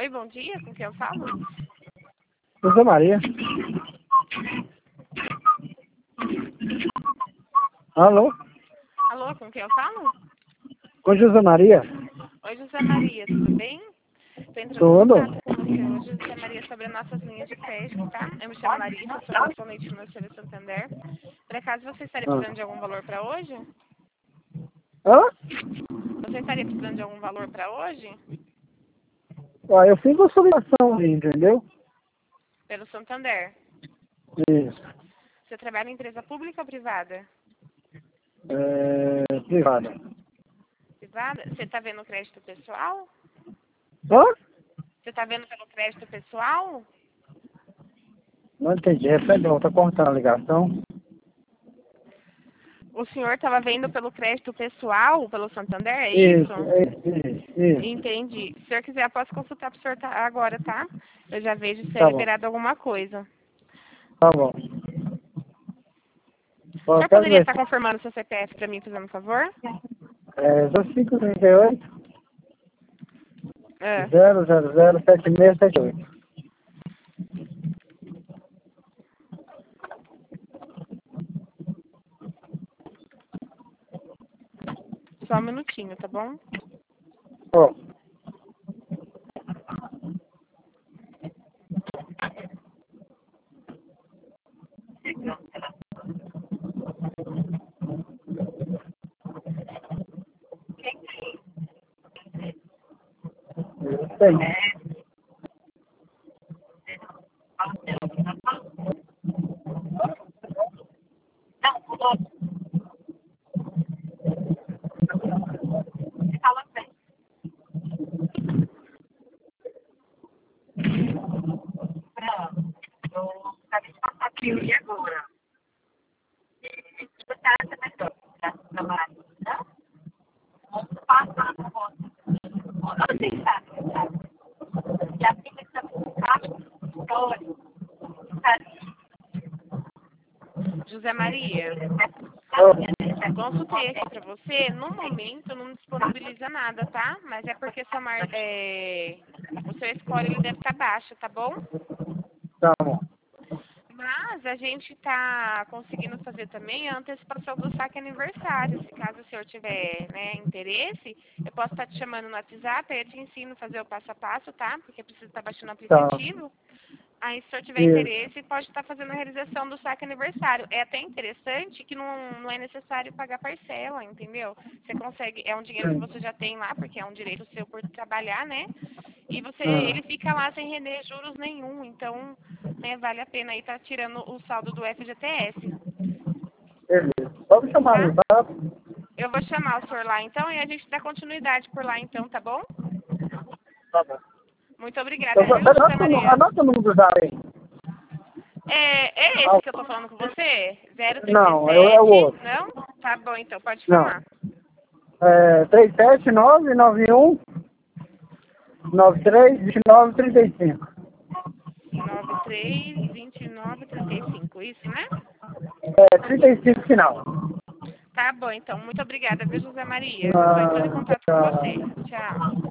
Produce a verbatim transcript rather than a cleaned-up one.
Oi, bom dia, com quem eu falo? José Maria. Alô? Alô, com quem eu falo? Com José Maria? Oi, José Maria, tudo bem? Estou entrando em Tudo? contato com você hoje, José Maria, sobre as nossas linhas de crédito, tá? Eu me chamo Larissa, sou correspondente financeira Santander. Por acaso você estaria Ah. precisando de algum valor para hoje? Hã? Você estaria precisando de algum valor para hoje? Ah, eu fiz uma solicitação ali, entendeu? Pelo Santander. Isso. Você trabalha em empresa pública ou privada? É, privada. Privada? Você está vendo o crédito pessoal? Hã? Você está vendo pelo crédito pessoal? Não entendi. Repete, não, tá cortando a ligação. O senhor estava vendo pelo crédito pessoal, pelo Santander, é Isso, isso? isso, isso, isso. Entendi. Se o senhor quiser, eu posso consultar para o senhor tá- agora, tá? Eu já vejo se é Tá bom, liberado alguma coisa. tá bom. O Ó, senhor quero poderia ver. estar confirmando seu C P F para mim, fazendo um favor? É, zero cinco trinta e oito, É. zero zero zero sete seis sete oito. Só um minutinho, tá bom? Ó. Tem. José Maria, Ó. consultei aqui para você. No momento, não disponibiliza nada, tá? Mas é porque essa mar... é... o seu score ele deve estar baixo, tá bom? Tá bom. Mas a gente está conseguindo fazer também a antecipação do saque aniversário. Se caso o senhor tiver, né, interesse, eu posso estar te chamando no WhatsApp, aí eu te ensino a fazer o passo a passo, tá? Porque precisa estar baixando o Tá. aplicativo. Aí, se o senhor tiver Isso. interesse, pode estar fazendo a realização do saque aniversário. É até interessante que não, não é necessário pagar parcela, entendeu? Você consegue, é um dinheiro que você já tem lá, porque é um direito seu por trabalhar, né? E você, Ah, ele fica lá sem render juros nenhum, então, né, vale a pena aí estar tirando o saldo do F G T S, beleza. Pode chamar tá? no zap. Eu vou chamar o senhor lá então e a gente dá continuidade por lá então, tá bom? Tá bom. Muito Então, obrigada, viu, José anota, o nu- Maria? anota o número do zap aí. É, é Ah, esse que eu tô falando com você? zero trinta e não, é, é o sete outro. Não? Tá bom, então, pode Não. falar. É, três sete nove nove um nove três dois nove três cinco. nove três dois nove três cinco, isso, né? É, trinta e cinco final. Tá bom, então. Muito obrigada, viu, José Maria? Eu tô entrando em Ah, contato com você. tchau. Tchau.